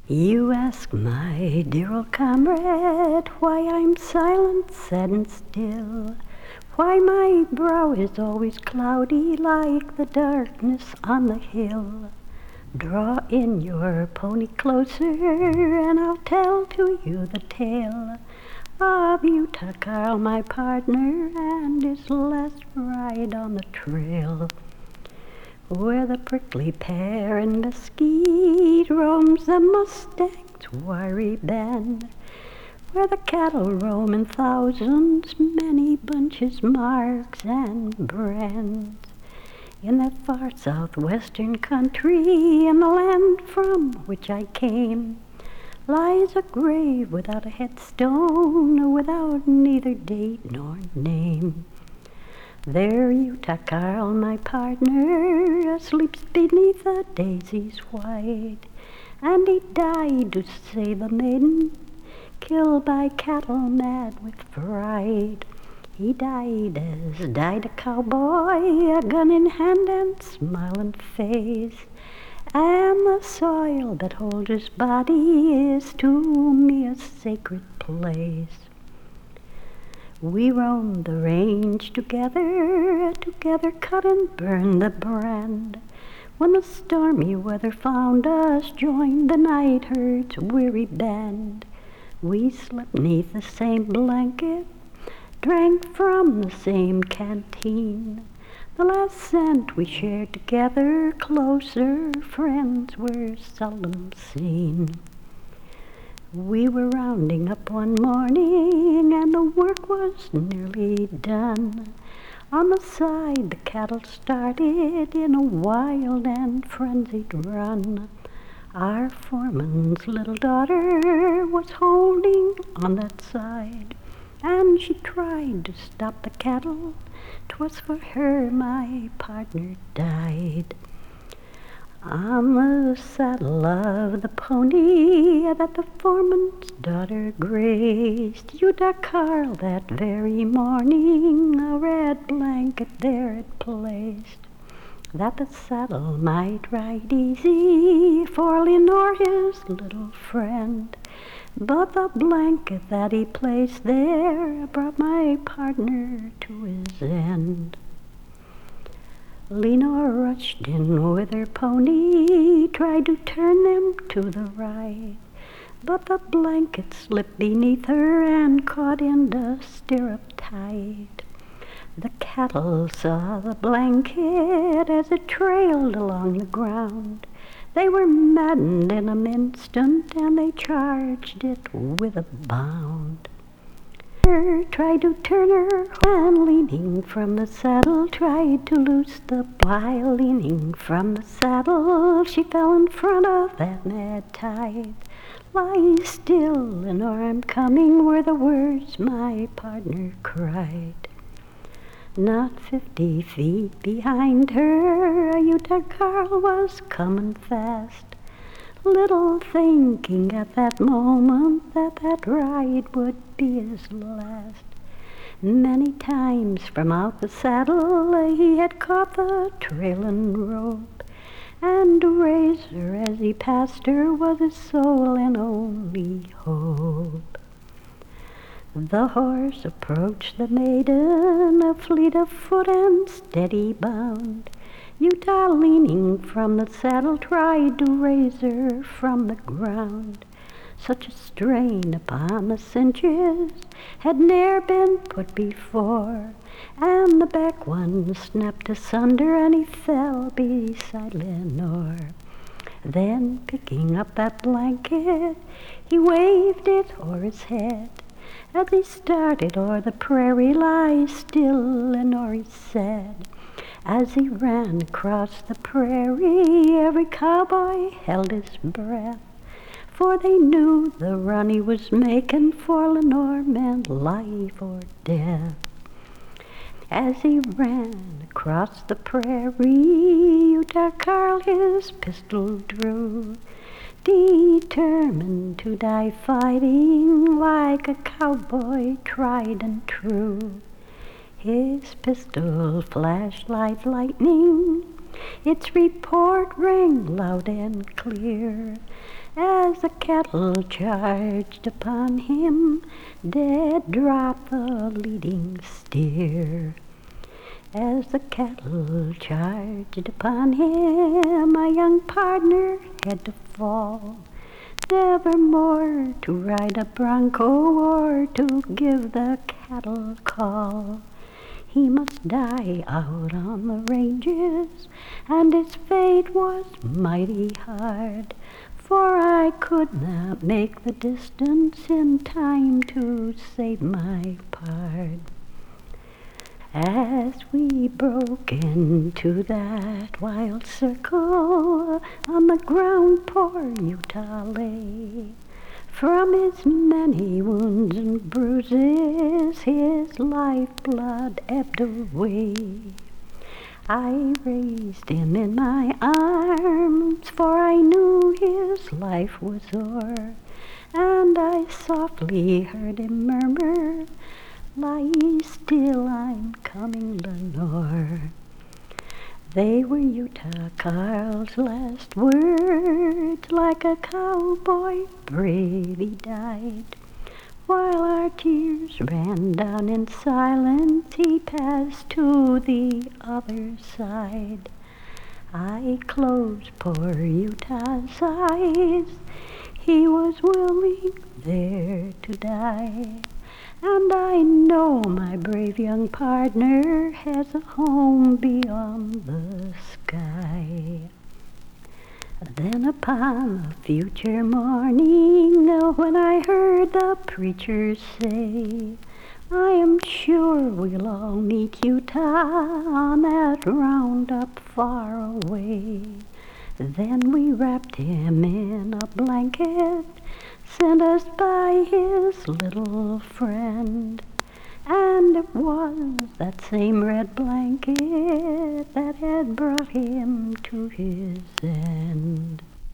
You ask my dear old comrade why I'm silent, sad and still, why my brow is always cloudy like the darkness on the hill. Draw in your pony closer and I'll tell to you the tale of Utah Carl, my partner, and his last ride on the trail. Where the prickly pear and mesquite roams the Mustang's wiry bend, where the cattle roam in thousands, many bunches, marks, and brands. In that far southwestern country, in the land from which I came, lies a grave without a headstone, without neither date nor name. There Utah Carl, my partner, sleeps beneath the daisies white, and he died to save a maiden, killed by cattle mad with fright. He died as died a cowboy, a gun in hand and smiling face, and the soil that holds his body is to me a sacred place. We roamed the range together cut and burned the brand. When the stormy weather found us, joined the night herd's weary band. We slept 'neath the same blanket, drank from the same canteen. The last scent we shared together, closer friends were seldom seen. We were rounding up one morning and the work was nearly done. On the side the cattle started in a wild and frenzied run. Our foreman's little daughter was holding on that side, and she tried to stop the cattle. 'Twas for her my partner died. On the saddle of the pony that the foreman's daughter grazed, Utah Carl that very morning a red blanket there it placed, that the saddle might ride easy for Lenore his little friend. But the blanket that he placed there brought my partner to his end. Lenore rushed in with her pony, tried to turn them to the right, but the blanket slipped beneath her and caught in the stirrup tight. The cattle saw the blanket as it trailed along the ground. They were maddened in an instant, and they charged it with a bound. Tried to turn her, and leaning from the saddle, tried to loose the while leaning from the saddle, she fell in front of that mad tide. Lie still, Lenore, I'm coming, were the words my partner cried. Not 50 feet behind her, Utah Carl was coming fast, little thinking at that moment that that ride would be his last. Many times from out the saddle he had caught the trailing rope, and to raise her as he passed her was his sole and only hope. The horse approached the maiden, a fleet of foot and steady bound. Utah, leaning from the saddle, tried to raise her from the ground. Such a strain upon the cinches had ne'er been put before, and the back one snapped asunder and he fell beside Lenore. Then, picking up that blanket, he waved it o'er his head. As he started o'er the prairie, lie still, Lenore, he said. As he ran across the prairie, every cowboy held his breath, for they knew the run he was making for Lenore meant life or death. As he ran across the prairie, Utah Carl his pistol drew, determined to die fighting like a cowboy tried and true. His pistol flashed like lightning, its report rang loud and clear, as the kettle charged upon him, dead dropped the leading steer. As the kettle charged upon him, my young partner had to fall, never more to ride a bronco or to give the cattle call. He must die out on the ranges, and his fate was mighty hard, for I could not make the distance in time to save my pard. As we broke into that wild circle, on the ground poor Utah lay. From his many wounds and bruises, his lifeblood ebbed away. I raised him in my arms, for I knew his life was o'er, and I softly heard him murmur, "Lie still, I'm coming, Lenore." They were Utah Carl's last words. Like a cowboy brave he died. While our tears ran down in silence, he passed to the other side. I closed poor Utah's eyes. He was willing there to die. And I know my brave young partner has a home beyond the sky. Then upon a future morning, when I heard the preacher say, "I am sure we'll all meet Utah on that roundup far away," then we wrapped him in a blanket sent us by his little friend, and it was that same red blanket that had brought him to his end.